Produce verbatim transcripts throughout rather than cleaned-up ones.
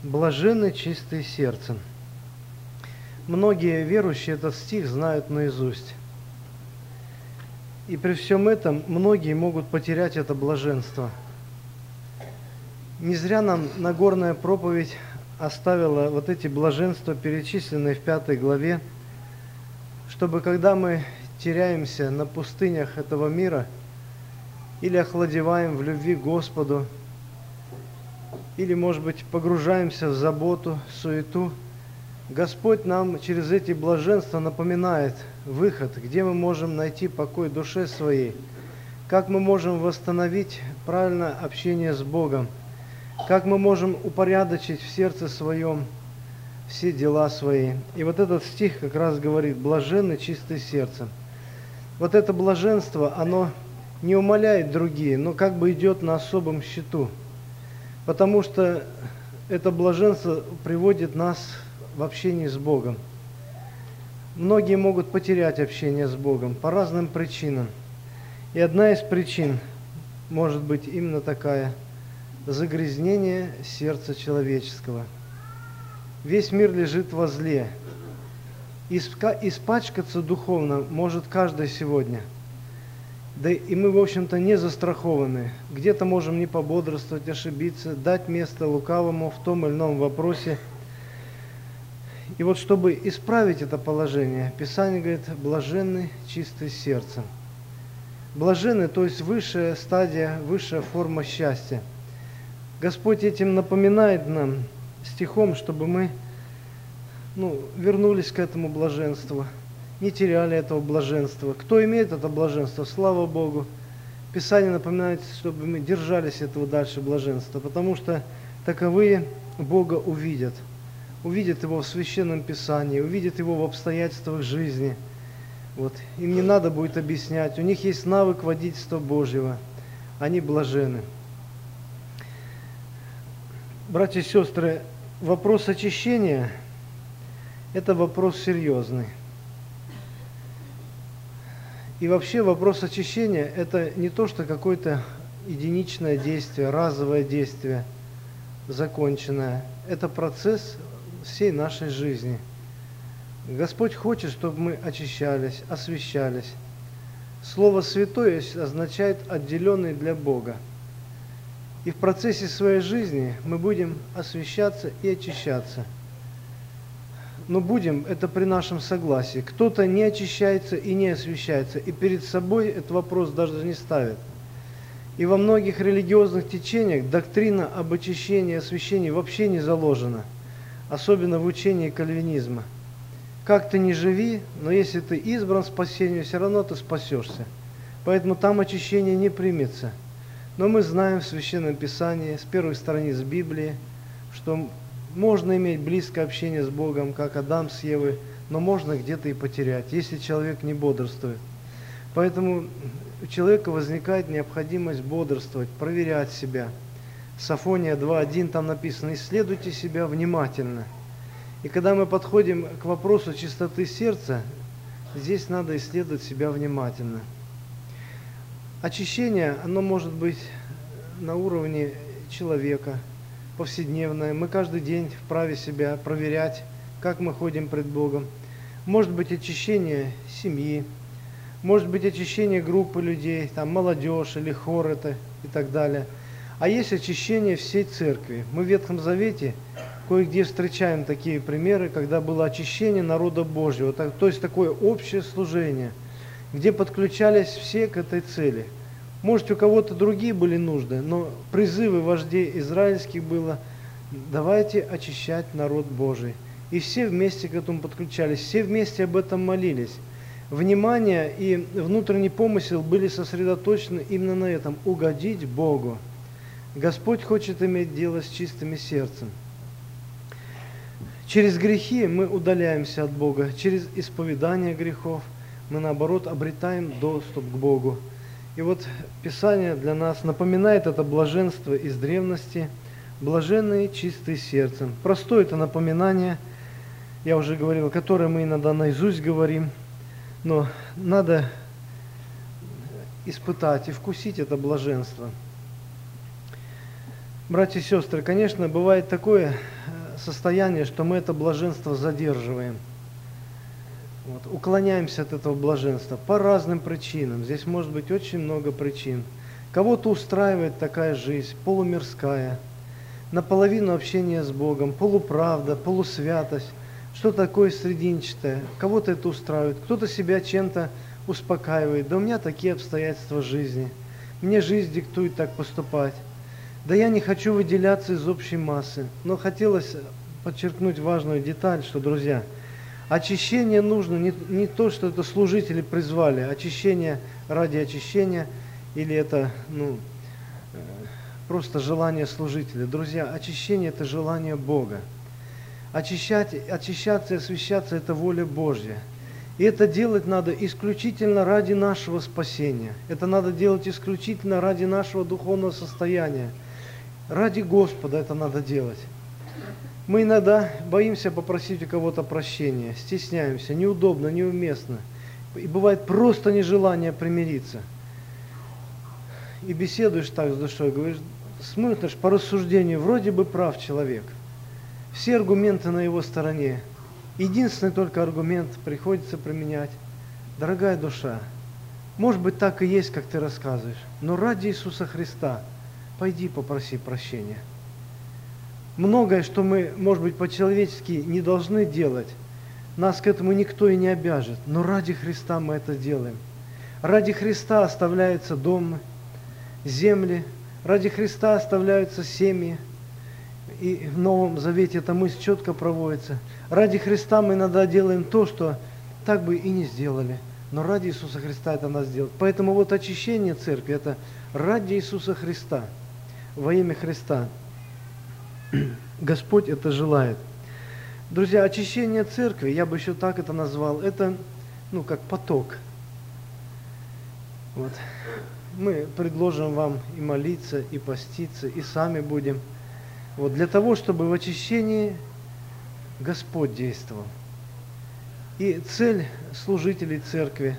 Блаженны чистые сердцем. Многие верующие этот стих знают наизусть. И при всем этом многие могут потерять это блаженство. Не зря нам Нагорная проповедь оставила вот эти блаженства, перечисленные в пятой главе, чтобы когда мы теряемся на пустынях этого мира или охладеваем в любви к Господу, или, может быть, погружаемся в заботу, суету, Господь нам через эти блаженства напоминает выход, где мы можем найти покой душе своей, как мы можем восстановить правильное общение с Богом, как мы можем упорядочить в сердце своем все дела свои. И вот этот стих как раз говорит: «Блаженны чистые сердцем». Вот это блаженство, оно не умаляет другие, но как бы идет на особом счету, потому что это блаженство приводит нас в общении с Богом. Многие могут потерять общение с Богом по разным причинам. И одна из причин может быть именно такая – загрязнение сердца человеческого. Весь мир лежит во зле. Испачкаться духовно может каждый сегодня. Да и мы, в общем-то, не застрахованы. Где-то можем не пободрствовать, ошибиться, дать место лукавому в том или ином вопросе. И вот чтобы исправить это положение, Писание говорит: блаженны чистые сердцем. Блаженны, то есть высшая стадия, высшая форма счастья. Господь этим напоминает нам стихом, чтобы мы ну, вернулись к этому блаженству, не теряли этого блаженства. Кто имеет это блаженство, слава Богу. Писание напоминает, чтобы мы держались этого дальше блаженства, потому что таковые Бога увидят. Увидят Его в Священном Писании, увидят Его в обстоятельствах жизни. Вот. Им не надо будет объяснять. У них есть навык водительства Божьего. Они блажены. Братья и сестры, вопрос очищения – это вопрос серьезный. И вообще вопрос очищения – это не то, что какое-то единичное действие, разовое действие, законченное. Это процесс всей нашей жизни. Господь хочет, чтобы мы очищались, освящались. Слово «святой» означает «отделенный для Бога». И в процессе своей жизни мы будем освящаться и очищаться. Но будем это при нашем согласии. Кто-то не очищается и не освящается, и перед собой этот вопрос даже не ставит. И во многих религиозных течениях доктрина об очищении и освящении вообще не заложена, особенно в учении кальвинизма. Как ты ни живи, но если ты избран спасению, все равно ты спасешься. Поэтому там очищение не примется. Но мы знаем в Священном Писании, с первых страниц Библии, что можно иметь близкое общение с Богом, как Адам с Евой, но можно где-то и потерять, если человек не бодрствует. Поэтому у человека возникает необходимость бодрствовать, проверять себя. Сафония два один там написано: «Исследуйте себя внимательно». И когда мы подходим к вопросу чистоты сердца, здесь надо исследовать себя внимательно. Очищение, оно может быть на уровне человека, повседневное. Мы каждый день вправе себя проверять, как мы ходим пред Богом. Может быть очищение семьи, может быть очищение группы людей, там молодежь или хор это и так далее. А есть очищение всей церкви. Мы в Ветхом Завете кое-где встречаем такие примеры, когда было очищение народа Божьего, то есть такое общее служение, где подключались все к этой цели. Может, у кого-то другие были нужды, но призывы вождей израильских было: давайте очищать народ Божий. И все вместе к этому подключались, все вместе об этом молились. Внимание и внутренний помысел были сосредоточены именно на этом – угодить Богу. Господь хочет иметь дело с чистым сердцем. Через грехи мы удаляемся от Бога, через исповедание грехов мы, наоборот, обретаем доступ к Богу. И вот Писание для нас напоминает это блаженство из древности: блаженные чистые сердцем. Простое это напоминание, я уже говорил, которое мы иногда наизусть говорим, но надо испытать и вкусить это блаженство. Братья и сестры, конечно, бывает такое состояние, что мы это блаженство задерживаем. Вот, уклоняемся от этого блаженства по разным причинам. Здесь может быть очень много причин. Кого-то устраивает такая жизнь, полумирская, наполовину общение с Богом, полуправда, полусвятость, что такое срединчатое. Кого-то это устраивает, кто-то себя чем-то успокаивает. Да у меня такие обстоятельства жизни. Мне жизнь диктует так поступать. Да я не хочу выделяться из общей массы. Но хотелось подчеркнуть важную деталь, что, друзья, очищение нужно не, не то, что это служители призвали, очищение ради очищения, или это ну, просто желание служителя. Друзья, очищение – это желание Бога. Очищать, очищаться и освящаться – это воля Божья. И это делать надо исключительно ради нашего спасения. Это надо делать исключительно ради нашего духовного состояния. Ради Господа это надо делать. Мы иногда боимся попросить у кого-то прощения, стесняемся, неудобно, неуместно. И бывает просто нежелание примириться. И беседуешь так с душой, говоришь, смотришь по рассуждению, вроде бы прав человек. Все аргументы на его стороне. Единственный только аргумент приходится применять. Дорогая душа, может быть так и есть, как ты рассказываешь, но ради Иисуса Христа пойди попроси прощения. Многое, что мы, может быть, по-человечески не должны делать, нас к этому никто и не обяжет, но ради Христа мы это делаем. Ради Христа оставляются дома, земли, ради Христа оставляются семьи, и в Новом Завете эта мысль четко проводится. Ради Христа мы иногда делаем то, что так бы и не сделали, но ради Иисуса Христа это надо сделать. Поэтому вот очищение церкви – это ради Иисуса Христа, во имя Христа. Господь это желает. Друзья, очищение церкви, я бы еще так это назвал, это ну, как поток. Вот. Мы предложим вам и молиться, и поститься, и сами будем. Вот, для того, чтобы в очищении Господь действовал. И цель служителей церкви,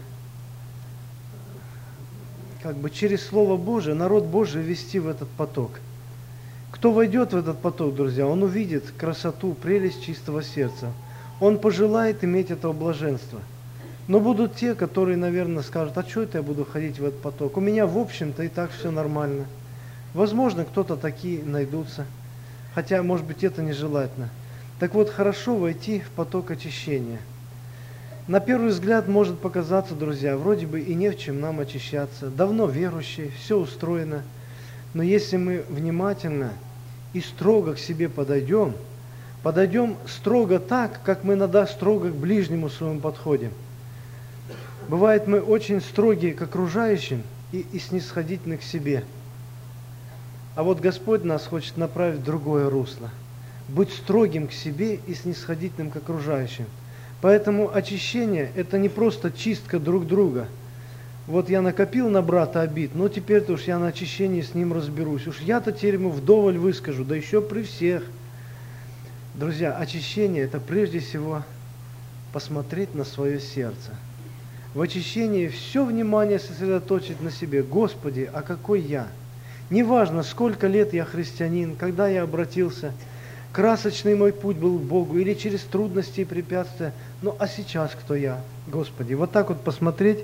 как бы через Слово Божие, народ Божий ввести в этот поток. Кто войдет в этот поток, друзья, он увидит красоту, прелесть чистого сердца. Он пожелает иметь этого блаженства. Но будут те, которые, наверное, скажут, а что это я буду ходить в этот поток? У меня, в общем-то, и так все нормально. Возможно, кто-то такие найдутся. Хотя, может быть, это нежелательно. Так вот, хорошо войти в поток очищения. На первый взгляд может показаться, друзья, вроде бы и не в чем нам очищаться. Давно верующие, все устроено. Но если мы внимательно и строго к себе подойдем, подойдем строго так, как мы иногда строго к ближнему своему подходим. Бывает, мы очень строгие к окружающим и, и снисходительны к себе. А вот Господь нас хочет направить в другое русло. Быть строгим к себе и снисходительным к окружающим. Поэтому очищение – это не просто чистка друг друга. Вот я накопил на брата обид, но теперь-то уж я на очищении с ним разберусь. Уж я-то теперь ему вдоволь выскажу, да еще при всех. Друзья, очищение – это прежде всего посмотреть на свое сердце. В очищении все внимание сосредоточить на себе. Господи, а какой я? Неважно, сколько лет я христианин, когда я обратился, красочный мой путь был к Богу, или через трудности и препятствия, ну а сейчас кто я? Господи, вот так вот посмотреть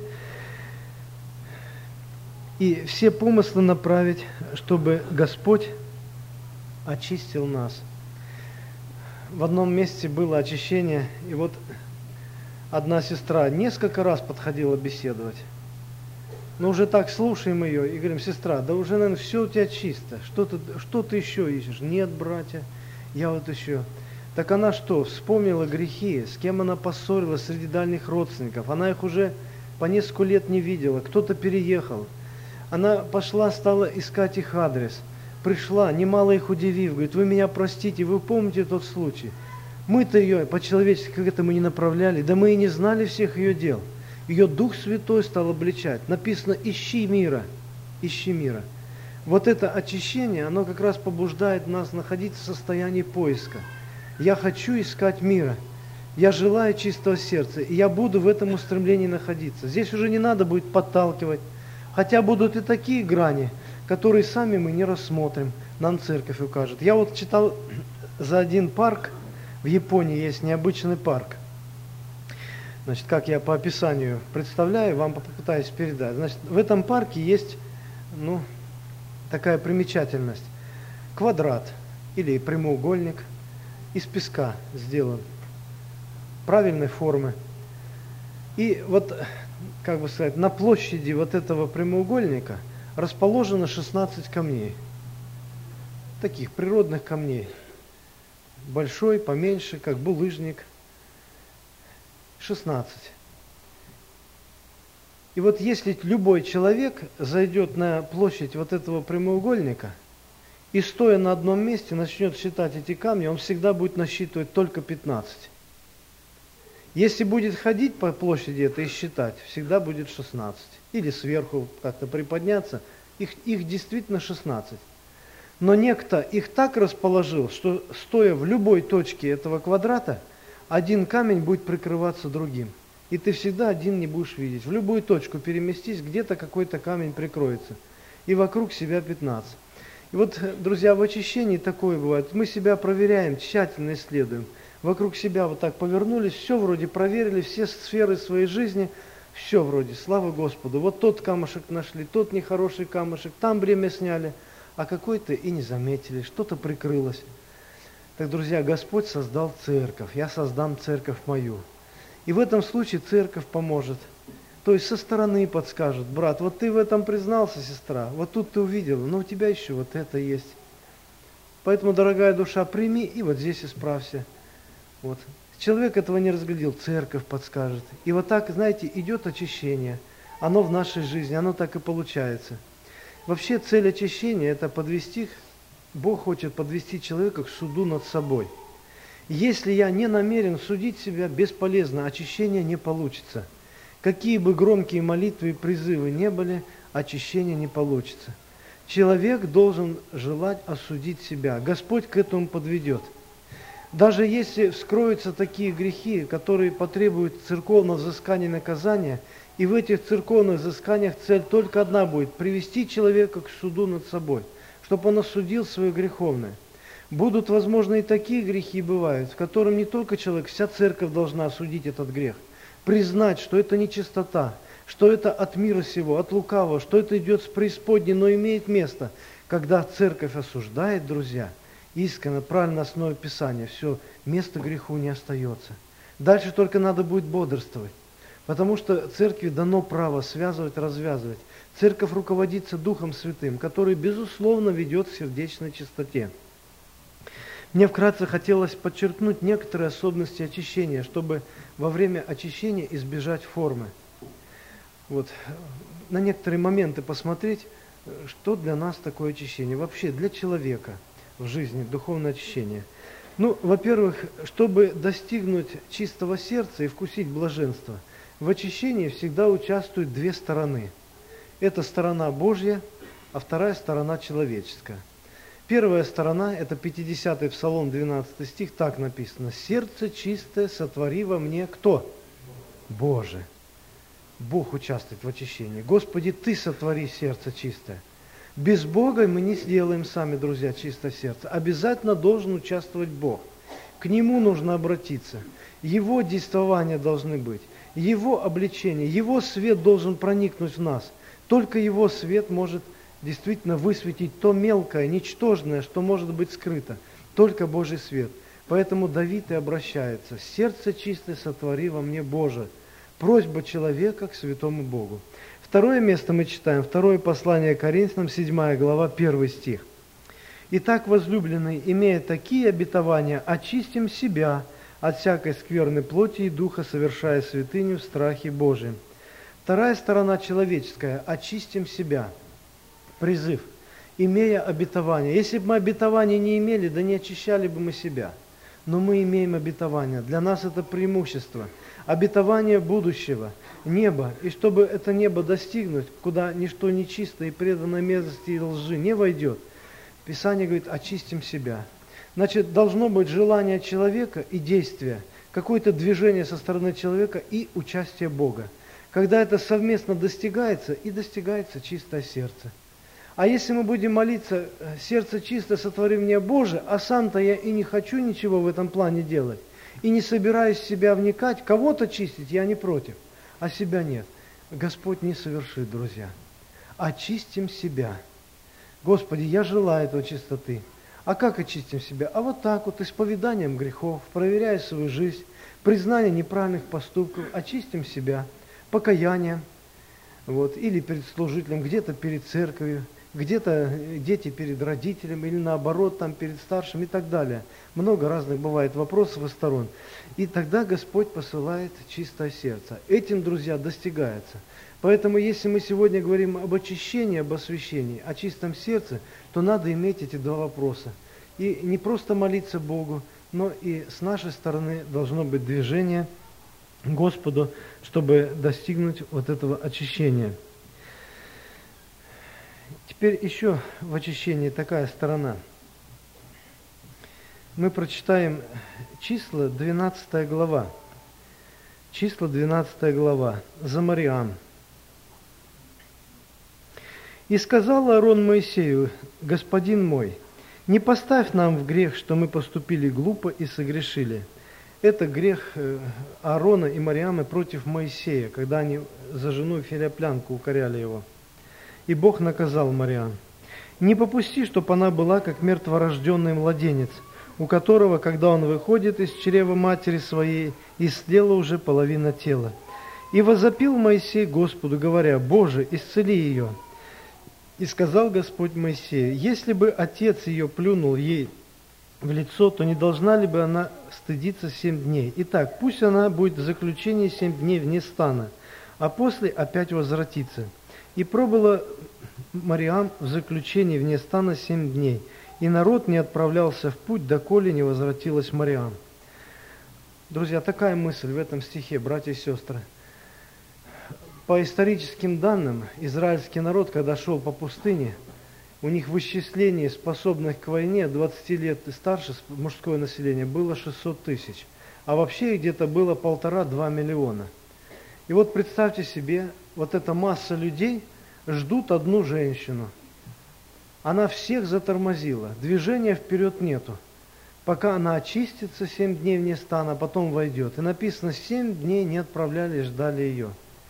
и все помыслы направить, чтобы Господь очистил нас. В одном месте было очищение, и вот одна сестра несколько раз подходила беседовать. Но уже так слушаем ее и говорим, сестра, да уже, наверное, все у тебя чисто. Что ты, что ты еще ищешь? Нет, братья, я вот еще. Так она что, вспомнила грехи, с кем она поссорилась среди дальних родственников. Она их уже по несколько лет не видела, кто-то переехал. Она пошла, стала искать их адрес. Пришла, немало их удивив, говорит, вы меня простите, вы помните тот случай? Мы-то ее по-человечески к этому не направляли, да мы и не знали всех ее дел. Ее Дух Святой стал обличать. Написано, ищи мира, ищи мира. Вот это очищение, оно как раз побуждает нас находиться в состоянии поиска. Я хочу искать мира. Я желаю чистого сердца, и я буду в этом устремлении находиться. Здесь уже не надо будет подталкивать. Хотя будут и такие грани, которые сами мы не рассмотрим, нам церковь укажет. Я вот читал за один парк, в Японии есть необычный парк. Значит, как я по описанию представляю, вам попытаюсь передать. Значит, в этом парке есть, ну, такая примечательность. Квадрат или прямоугольник из песка сделан, правильной формы. И вот, как бы сказать, на площади вот этого прямоугольника расположено шестнадцать камней. Таких природных камней. Большой, поменьше, как булыжник. шестнадцать. И вот если любой человек зайдет на площадь вот этого прямоугольника и, стоя на одном месте, начнет считать эти камни, он всегда будет насчитывать только пятнадцать. Если будет ходить по площади это и считать, всегда будет шестнадцать. Или сверху как-то приподняться, их, их действительно шестнадцать. Но некто их так расположил, что, стоя в любой точке этого квадрата, один камень будет прикрываться другим. И ты всегда один не будешь видеть. В любую точку переместись, где-то какой-то камень прикроется. И вокруг себя пятнадцать. И вот, друзья, в очищении такое бывает. Мы себя проверяем, тщательно исследуем. Вокруг себя вот так повернулись, все вроде проверили, все сферы своей жизни, все вроде, слава Господу. Вот тот камушек нашли, тот нехороший камушек, там бремя сняли, а какой-то и не заметили, что-то прикрылось. Так, друзья, Господь создал церковь, я создам церковь мою. И в этом случае церковь поможет. То есть со стороны подскажет: брат, вот ты в этом признался, сестра, вот тут ты увидела, но у тебя еще вот это есть. Поэтому, дорогая душа, прими и вот здесь исправься. Вот. Человек этого не разглядел, церковь подскажет. И вот так, знаете, идет очищение. Оно в нашей жизни, оно так и получается. Вообще цель очищения – это подвести, Бог хочет подвести человека к суду над собой. Если я не намерен судить себя, бесполезно, очищение не получится. Какие бы громкие молитвы и призывы не были, очищение не получится. Человек должен желать осудить себя. Господь к этому подведет. Даже если вскроются такие грехи, которые потребуют церковного взыскания и наказания, и в этих церковных взысканиях цель только одна будет – привести человека к суду над собой, чтобы он осудил свое греховное. Будут, возможно, и такие грехи бывают, в котором не только человек, вся церковь должна осудить этот грех, признать, что это нечистота, что это от мира сего, от лукавого, что это идет с преисподней, но имеет место. Когда церковь осуждает, друзья, искренне, правильно, на основе Писания, все, места греху не остается. Дальше только надо будет бодрствовать, потому что церкви дано право связывать, развязывать. Церковь руководится Духом Святым, который, безусловно, ведет к сердечной чистоте. Мне вкратце хотелось подчеркнуть некоторые особенности очищения, чтобы во время очищения избежать формы. Вот. На некоторые моменты посмотреть, что для нас такое очищение. Вообще для человека в жизни духовное очищение. Ну, во-первых, чтобы достигнуть чистого сердца и вкусить блаженство, в очищении всегда участвуют две стороны. Это сторона Божья, а вторая сторона человеческая. Первая сторона, это пятидесятый Псалом, двенадцатый стих, так написано: «Сердце чистое сотвори во мне» кто? Боже. Бог участвует в очищении. Господи, Ты сотвори сердце чистое. Без Бога мы не сделаем сами, друзья, чистое сердце. Обязательно должен участвовать Бог. К Нему нужно обратиться. Его действования должны быть. Его обличение, Его свет должен проникнуть в нас. Только Его свет может действительно высветить то мелкое, ничтожное, что может быть скрыто. Только Божий свет. Поэтому Давид и обращается: «Сердце чистое сотвори во мне, Боже». Просьба человека к святому Богу. Второе место мы читаем, второе послание Коринфянам, седьмая глава, первый стих. «Итак, возлюбленные, имея такие обетования, очистим себя от всякой скверной плоти и духа, совершая святыню в страхе Божием». Вторая сторона человеческая – очистим себя. Призыв, имея обетование. Если бы мы обетования не имели, да не очищали бы мы себя. Но мы имеем обетование. Для нас это преимущество. Обетование будущего, неба. И чтобы это небо достигнуть, куда ничто нечисто и преданное мерзости и лжи не войдет, Писание говорит: очистим себя. Значит, должно быть желание человека и действие, какое-то движение со стороны человека и участие Бога. Когда это совместно достигается, и достигается чистое сердце. А если мы будем молиться, сердце чисто, сотвори мне Боже, а сам-то я и не хочу ничего в этом плане делать, и не собираюсь в себя вникать, кого-то чистить я не против, а себя нет. Господь не совершит, друзья. Очистим себя. Господи, я желаю этого чистоты. А как очистим себя? А вот так вот, исповеданием грехов, проверяя свою жизнь, признание неправильных поступков, очистим себя, покаянием, вот, или перед служителем, где-то перед церковью, где-то дети перед родителями, или наоборот, там перед старшим и так далее. Много разных бывает вопросов и сторон. И тогда Господь посылает чистое сердце. Этим, друзья, достигается. Поэтому, если мы сегодня говорим об очищении, об освящении, о чистом сердце, то надо иметь эти два вопроса. И не просто молиться Богу, но и с нашей стороны должно быть движение к Господу, чтобы достигнуть вот этого очищения. Теперь еще в очищении такая сторона. Мы прочитаем числа, двенадцатая глава. Числа, двенадцатая глава. За Мариам. «И сказал Аарон Моисею: Господин мой, не поставь нам в грех, что мы поступили глупо и согрешили». Это грех Аарона и Мариамы против Моисея, когда они за жену филиоплянку укоряли его. И Бог наказал Мариам: «Не попусти, чтоб она была, как мертворожденный младенец, у которого, когда он выходит из чрева матери своей, истлела уже половина тела. И возопил Моисей Господу, говоря: Боже, исцели ее. И сказал Господь Моисею: если бы отец ее плюнул ей в лицо, то не должна ли бы она стыдиться семь дней? Итак, пусть она будет в заключении семь дней вне стана, а после опять возвратится. И пробыла Мариам в заключении вне стана семь дней, и народ не отправлялся в путь, доколе не возвратилась Мариам». Друзья, такая мысль в этом стихе, братья и сестры. По историческим данным, израильский народ, когда шел по пустыне, у них в исчислении способных к войне двадцати лет и старше мужское население было шестьсот тысяч, а вообще где-то было полтора-два миллиона. И вот представьте себе, вот эта масса людей ждут одну женщину. Она всех затормозила, движения вперед нету. Пока она очистится, семь дней вне стана, а потом войдет. И написано, семь дней не отправляли и ждали ее.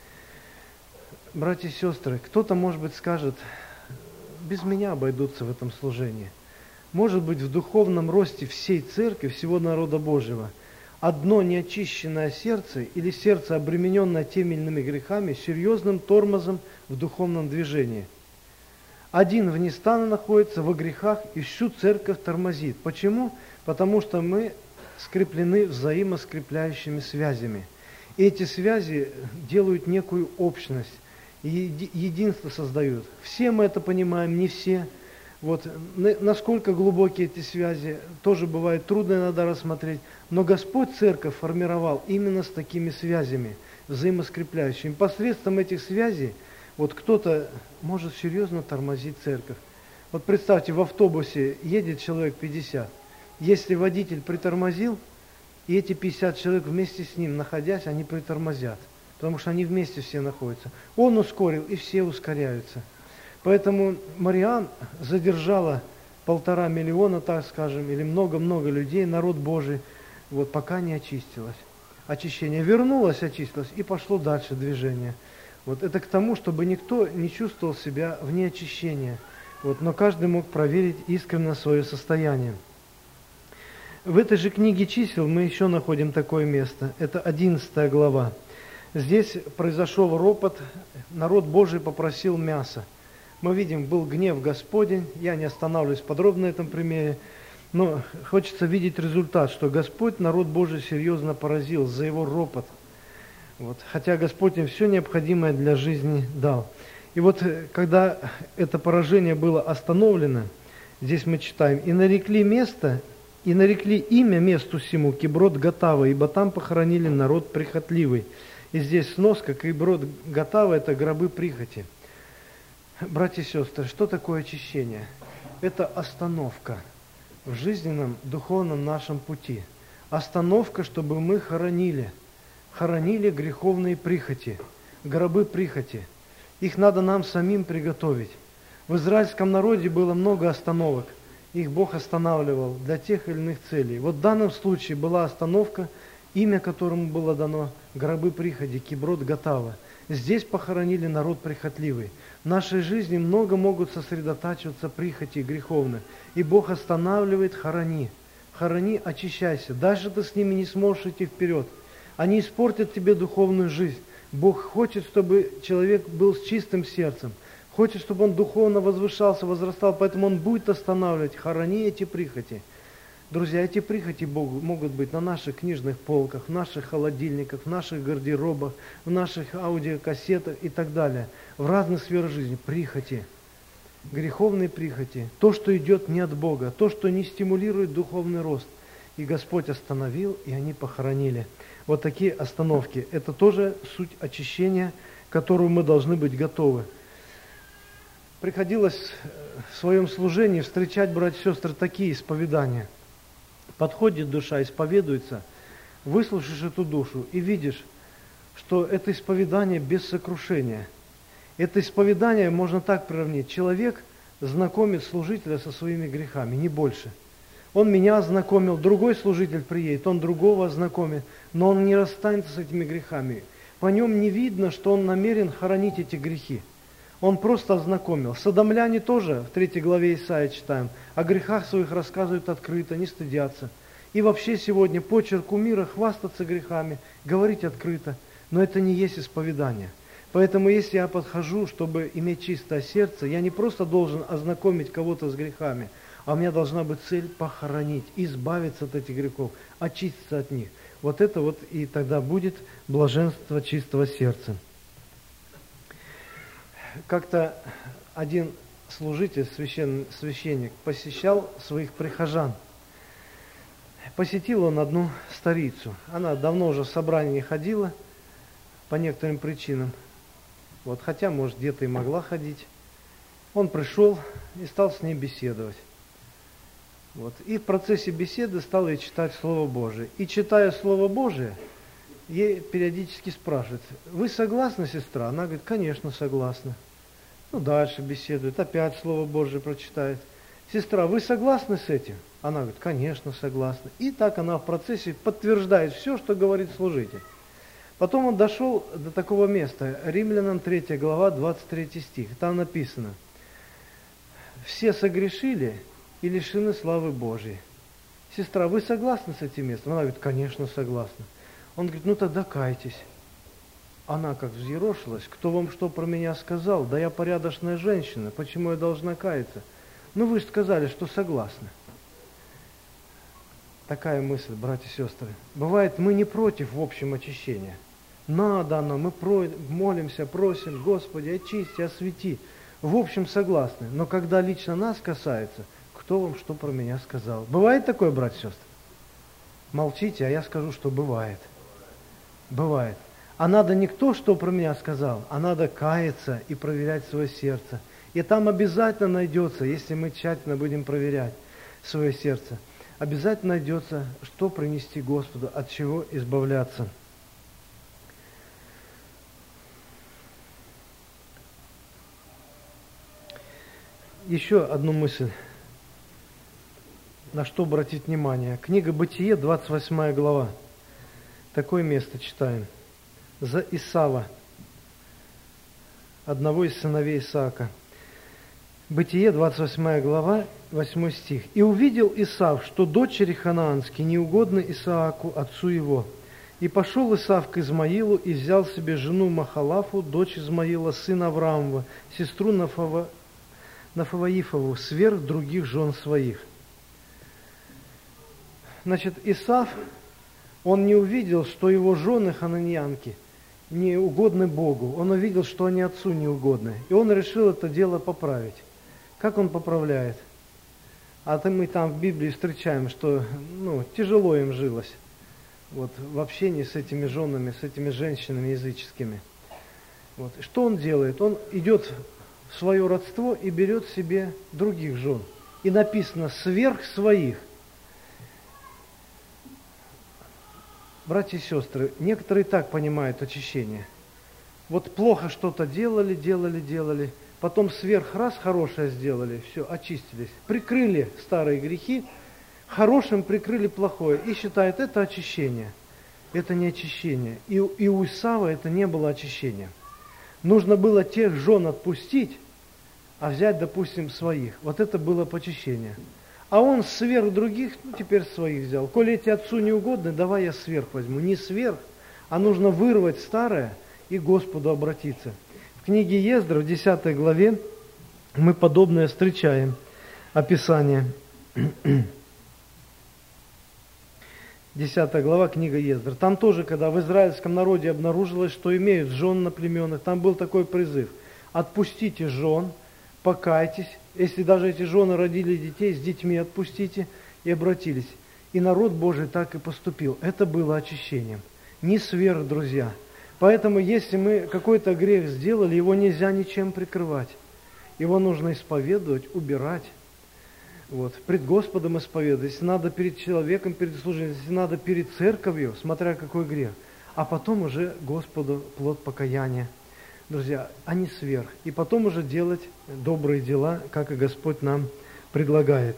Братья и сестры, кто-то, может быть, скажет: без меня обойдутся в этом служении. Может быть, в духовном росте всей церкви, всего народа Божьего, одно неочищенное сердце или сердце, обремененное теми или иными грехами, серьезным тормозом в духовном движении. Один вне стана находится во грехах, и всю церковь тормозит. Почему? Потому что мы скреплены взаимоскрепляющими связями. И эти связи делают некую общность, единство создают. Все мы это понимаем, не все. Вот, насколько глубокие эти связи, тоже бывает трудно иногда рассмотреть. Но Господь церковь формировал именно с такими связями, взаимоскрепляющими. Посредством этих связей вот кто-то может серьезно тормозить церковь. Вот представьте, в автобусе едет человек пятьдесят. Если водитель притормозил, и эти пятьдесят человек вместе с ним, находясь, они притормозят. Потому что они вместе все находятся. Он ускорил, и все ускоряются. Поэтому Мариам задержала полтора миллиона, так скажем, или много-много людей, народ Божий, вот пока не очистилась. Очищение вернулось, очистилось, и пошло дальше движение. Вот это к тому, чтобы никто не чувствовал себя вне очищения. Вот, но каждый мог проверить искренне свое состояние. В этой же книге чисел мы еще находим такое место. Это одиннадцатая глава. Здесь произошел ропот, народ Божий попросил мяса. Мы видим, был гнев Господень, я не останавливаюсь подробно на этом примере, но хочется видеть результат, что Господь народ Божий серьезно поразил за его ропот. Вот. Хотя Господь им все необходимое для жизни дал. И вот когда это поражение было остановлено, здесь мы читаем, «И нарекли место, и нарекли имя месту сему Киброт Гатава, ибо там похоронили народ прихотливый». И здесь сноска, Киброт Гатава – это гробы прихоти. Братья и сестры, что такое очищение? Это остановка в жизненном, духовном нашем пути. Остановка, чтобы мы хоронили, хоронили греховные прихоти, гробы прихоти. Их надо нам самим приготовить. В израильском народе было много остановок. Их Бог останавливал для тех или иных целей. Вот в данном случае была остановка, имя которому было дано гробы приходи, Киброт Гатава. Здесь похоронили народ прихотливый. В нашей жизни много могут сосредотачиваться прихоти греховные. И Бог останавливает: хорони. Хорони, очищайся. Дальше ты с ними не сможешь идти вперед. Они испортят тебе духовную жизнь. Бог хочет, чтобы человек был с чистым сердцем. Хочет, чтобы он духовно возвышался, возрастал. Поэтому он будет останавливать. Хорони эти прихоти. Друзья, эти прихоти могут быть на наших книжных полках, в наших холодильниках, в наших гардеробах, в наших аудиокассетах и так далее. В разных сферах жизни. Прихоти. Греховные прихоти. То, что идет не от Бога. То, что не стимулирует духовный рост. И Господь остановил, и они похоронили. Вот такие остановки. Это тоже суть очищения, к которому мы должны быть готовы. Приходилось в своем служении встречать, братья и сестры, такие исповедания. Подходит душа, исповедуется, выслушаешь эту душу и видишь, что это исповедание без сокрушения. Это исповедание можно так приравнить. Человек знакомит служителя со своими грехами, не больше. Он меня ознакомил, другой служитель приедет, он другого ознакомит, но он не расстанется с этими грехами. По нем не видно, что он намерен хоронить эти грехи. Он просто ознакомил. Содомляне тоже, в третьей главе Исаия читаем, о грехах своих рассказывают открыто, не стыдятся. И вообще сегодня почерк у мира хвастаться грехами, говорить открыто, но это не есть исповедание. Поэтому если я подхожу, чтобы иметь чистое сердце, я не просто должен ознакомить кого-то с грехами, а у меня должна быть цель похоронить, избавиться от этих грехов, очиститься от них. Вот это вот и тогда будет блаженство чистого сердца. Как-то один служитель, священ, священник, посещал своих прихожан. Посетил он одну старицу. Она давно уже в собрание не ходила, по некоторым причинам. Вот, хотя, может, где-то и могла ходить. Он пришел и стал с ней беседовать. Вот. И в процессе беседы стал ей читать Слово Божие. И читая Слово Божие, ей периодически спрашивают: вы согласны, сестра? Она говорит: конечно, согласна. Ну, дальше беседует, опять Слово Божие прочитает. Сестра, вы согласны с этим? Она говорит: конечно, согласна. И так она в процессе подтверждает все, что говорит служитель. Потом он дошел до такого места, Римлянам третья глава, двадцать третий стих. Там написано: все согрешили и лишены славы Божьей. Сестра, вы согласны с этим местом? Она говорит: конечно, согласна. Он говорит: ну тогда кайтесь. Она как взъерошилась: кто вам что про меня сказал? Да я порядочная женщина, почему я должна каяться? Ну вы же сказали, что согласны. Такая мысль, братья и сестры. Бывает, мы не против в общем очищения. Надо оно, мы про... молимся, просим: Господи, очисти, освети. В общем согласны. Но когда лично нас касается, кто вам что про меня сказал? Бывает такое, братья и сестры? Молчите, а я скажу, что бывает. Бывает. А надо не кто что про меня сказал, а надо каяться и проверять свое сердце. И там обязательно найдется, если мы тщательно будем проверять свое сердце, обязательно найдется, что принести Господу, от чего избавляться. Еще одну мысль, на что обратить внимание. Книга Бытие, двадцать восьмая глава. Такое место читаем. За Исава, одного из сыновей Исаака. Бытие, двадцать восьмая глава, восьмой стих. «И увидел Исав, что дочери ханаанские неугодны Исааку, отцу его. И пошел Исав к Измаилу и взял себе жену Махалафу, дочь Измаила, сына Авраамова, сестру Нафава, Нафаваифову, сверх других жен своих». Значит, Исав, он не увидел, что его жены хананьянки не угодны Богу. Он увидел, что они отцу не угодны. И он решил это дело поправить. Как он поправляет? А то мы там в Библии встречаем, что ну, тяжело им жилось вот, в общении с этими женами, с этими женщинами языческими. Вот. Что он делает? Он идет в свое родство и берет себе других жен. И написано «сверх своих». Братья и сестры, некоторые так понимают очищение. Вот плохо что-то делали, делали, делали, потом сверх раз хорошее сделали, все, очистились. Прикрыли старые грехи, хорошим прикрыли плохое. И считают, это очищение. Это не очищение. И, и у Исава это не было очищения. Нужно было тех жен отпустить, а взять, допустим, своих. Вот это было почищение. А он сверх других, ну теперь своих взял. Коли эти отцу не угодны, давай я сверх возьму. Не сверх, а нужно вырвать старое и Господу обратиться. В книге Ездра, в десятой главе, мы подобное встречаем описание. десятая глава, книга Ездра. Там тоже, когда в израильском народе обнаружилось, что имеют жен на племенах, там был такой призыв. Отпустите жен, покайтесь. Если даже эти жены родили детей, с детьми отпустите и обратились. И народ Божий так и поступил. Это было очищением. Не сверх, друзья. Поэтому, если мы какой-то грех сделали, его нельзя ничем прикрывать. Его нужно исповедовать, убирать. Вот, пред Господом исповедовать, если надо перед человеком, перед служением, если надо перед церковью, смотря какой грех, а потом уже Господу плод покаяния. Друзья, а не сверх. И потом уже делать добрые дела, как и Господь нам предлагает.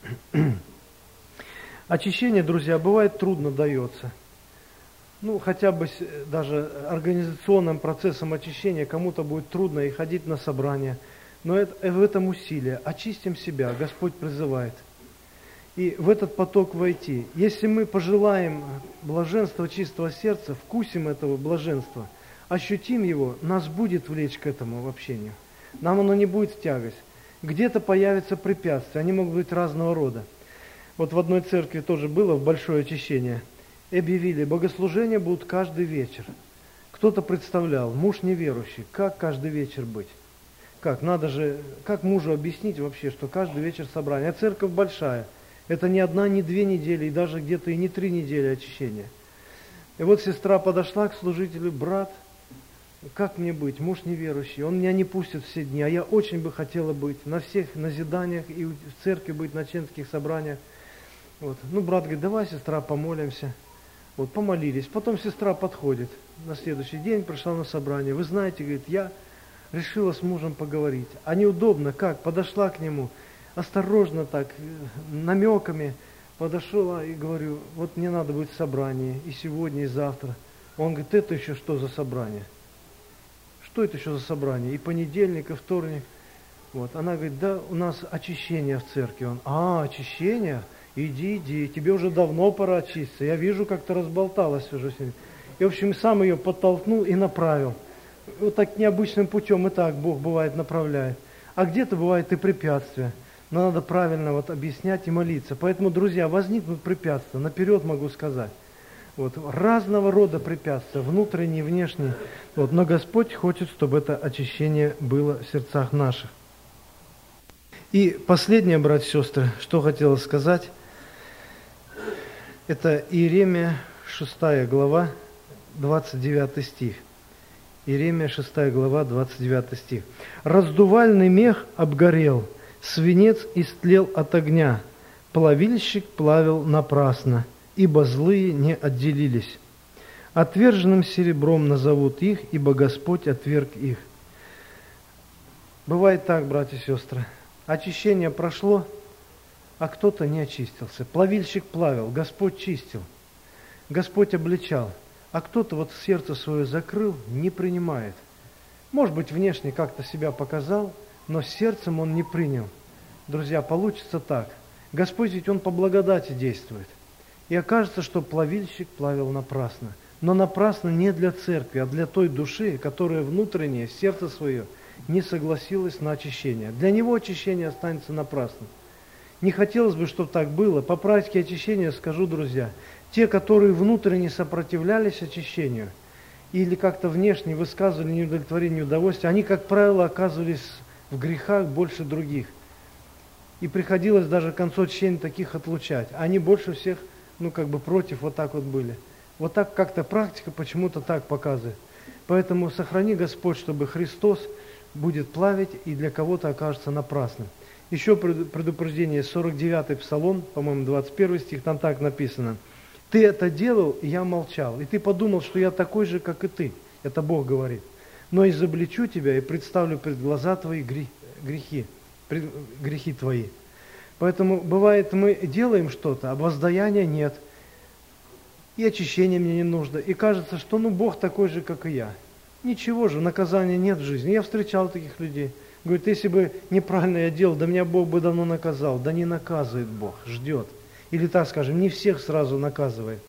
Очищение, друзья, бывает трудно дается. Ну, хотя бы даже организационным процессом очищения кому-то будет трудно и ходить на собрания. Но это, в этом усилие. Очистим себя, Господь призывает. И в этот поток войти. Если мы пожелаем блаженства чистого сердца, вкусим этого блаженства, ощутим его, нас будет влечь к этому общению. Нам оно не будет в тягость. Где-то появятся препятствия, они могут быть разного рода. Вот в одной церкви тоже было большое очищение. Объявили, богослужения будут каждый вечер. Кто-то представлял, муж неверующий, как каждый вечер быть? Как? Надо же, как мужу объяснить вообще, что каждый вечер собрание? А церковь большая. Это не одна, не две недели, и даже где-то и не три недели очищения. И вот сестра подошла к служителю, брат, как мне быть? Муж неверующий, он меня не пустит все дни, а я очень бы хотела быть на всех назиданиях и в церкви быть, на членских собраниях. Вот. Ну, брат говорит, давай, сестра, помолимся. Вот, помолились. Потом сестра подходит. На следующий день пришла на собрание. Вы знаете, говорит, я решила с мужем поговорить. А неудобно, как? Подошла к нему, осторожно так, намеками подошла и говорю, вот мне надо быть в собрании и сегодня, и завтра. Он говорит, это еще что за собрание? Что это еще за собрание? И понедельник, и вторник. Вот. Она говорит, да, у нас очищение в церкви. Он, а, очищение? Иди, иди, тебе уже давно пора очиститься. Я вижу, как ты разболталась уже. И, в общем, сам ее подтолкнул и направил. Вот так необычным путем и так Бог бывает направляет. А где-то бывает и препятствия. Но надо правильно вот объяснять и молиться. Поэтому, друзья, возникнут препятствия. Наперед могу сказать. Вот, разного рода препятствия, внутренние, внешние. Вот, но Господь хочет, чтобы это очищение было в сердцах наших. И последнее, братья и сестры, что хотела сказать, это Иеремия шестая глава, двадцать девятый стих. Иеремия шестая глава, двадцать девятый стих. «Раздувальный мех обгорел, свинец истлел от огня, плавильщик плавил напрасно, ибо злые не отделились. Отверженным серебром назовут их, ибо Господь отверг их». Бывает так, братья и сестры. Очищение прошло, а кто-то не очистился. Плавильщик плавил, Господь чистил, Господь обличал, а кто-то вот сердце свое закрыл, не принимает. Может быть, внешне как-то себя показал, но сердцем он не принял. Друзья, получится так. Господь ведь Он по благодати действует. И окажется, что плавильщик плавил напрасно. Но напрасно не для церкви, а для той души, которая внутреннее, сердце свое, не согласилась на очищение. Для него очищение останется напрасным. Не хотелось бы, чтобы так было. По практике очищения скажу, друзья, те, которые внутренне сопротивлялись очищению или как-то внешне высказывали неудовлетворение, неудовольствие, они, как правило, оказывались в грехах больше других. И приходилось даже к концу очищения таких отлучать. Они больше всех, ну, как бы против вот так вот были. Вот так как-то практика почему-то так показывает. Поэтому сохрани, Господь, чтобы Христос будет плавить и для кого-то окажется напрасным. Еще предупреждение, сорок девятый Псалом, по-моему, двадцать первый стих, там так написано. «Ты это делал, и я молчал, и ты подумал, что я такой же, как и ты». Это Бог говорит. но изобличу тебя и представлю пред глаза твои грехи, пред, грехи твои. Поэтому бывает, мы делаем что-то, а воздаяния нет, и очищения мне не нужно, и кажется, что ну Бог такой же, как и я. Ничего же, наказания нет в жизни. Я встречал таких людей. Говорит, если бы неправильно я делал, да меня Бог бы давно наказал. Да не наказывает Бог, ждет. Или так скажем, не всех сразу наказывает.